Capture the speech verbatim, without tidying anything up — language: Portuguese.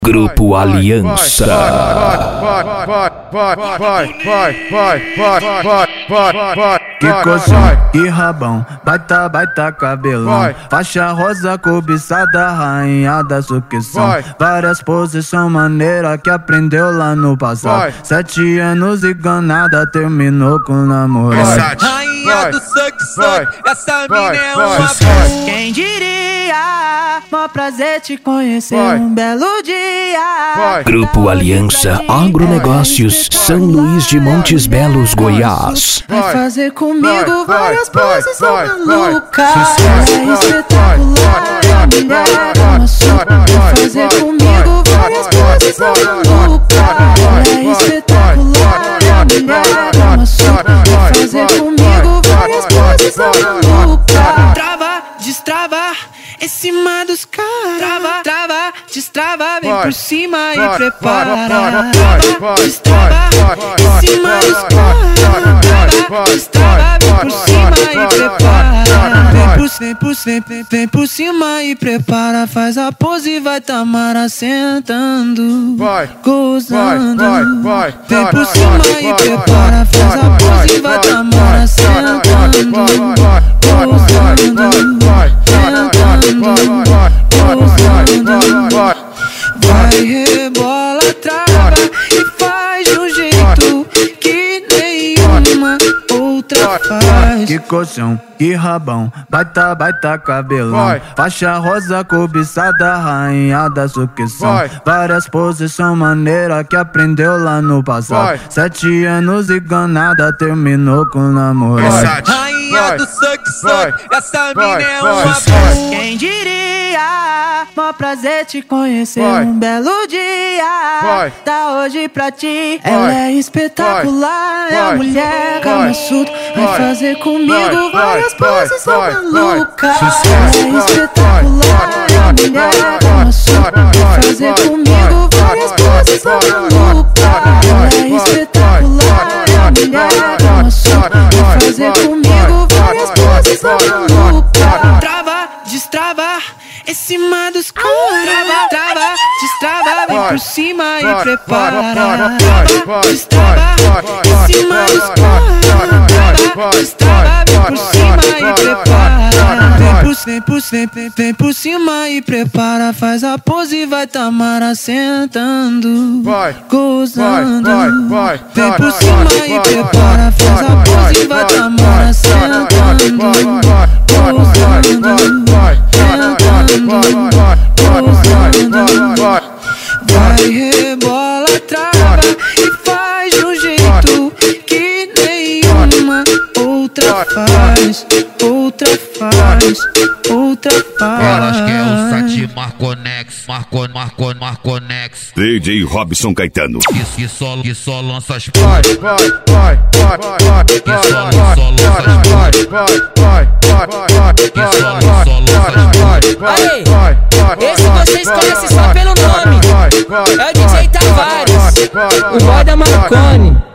Grupo Aliança. Que coxão, que rabão, baita, baita cabelão. Faixa rosa cobiçada, rainha da sucção. Várias posições maneiras que aprendeu lá no passado. Sete anos e ganada, terminou com namorado. Rainha do suck suck, essa mina é uma festa. Quem diria, mó prazer te conhecer um belo dia. Grupo Aliança Agronegócios, São Luís de Montes Belos, Goiás. Vai fazer comigo várias poses malucas. É espetacular, a mulher é uma suca. Vai fazer comigo várias poses malucas. É espetacular, a mulher é uma suca. Vai fazer comigo várias poses malucas. Trava, destrava, em cima dos caras. Trava, trava, destrava, vem por cima e prepara. Trava, destrava, em cima dos caras. Trava, destrava, vem por cima e prepara. Vem por, vem por, vem, vem, vem por cima e prepara. Faz a pose e vai Tamara sentando, gozando. Vem por cima e prepara. Faz a pose e vai Tamara sentando, gozando. Vai, rebola, trava e faz de um jeito que nenhuma outra faz. Que coxão, que rabão, baita, baita cabelão. Faixa rosa cobiçada, rainha da sucção. Várias posições maneiras que aprendeu lá no passado. Sete anos e ganada, terminou com namorado. Rainha do suck suck, essa mina é uma festa. Quem diria, mó prazer te conhecer um belo dia. Tá hoje pra ti, ela é espetacular. É a mulher Kama Sutra. Vai fazer comigo várias poses malucas. É espetacular, é a mulher Kama Sutra. Vai fazer comigo várias poses malucas. É espetacular, é a mulher Kama Sutra. Vai fazer comigo várias poses malucas. Trava, destrava, em cima dos caras. Trava, trava, destrava, vem por cima e prepara. Trava, destrava, em cima dos caras. Trava, destrava, vem por cima e prepara. Vem por, vem por, vem, vem, vem por cima e prepara. Faz a pose e vai Tamara sentando, gozando. Vem por cima e prepara. Faz a pose e vai Tamara sentando, gozando. Vai, rebola, trava e faz de um jeito que nenhuma outra faz. Outra faz, outra faz. Elas querem o Sati Marconex, Marco, Marco, Marconex. D J Robson Caetano. Isso que só, que só lança as vai, vai, vai, vai, que só, só lança as que só, só lança as Aí, esse vocês conhecem só pelo nome. É o D J Tavares, o boy da Marconi.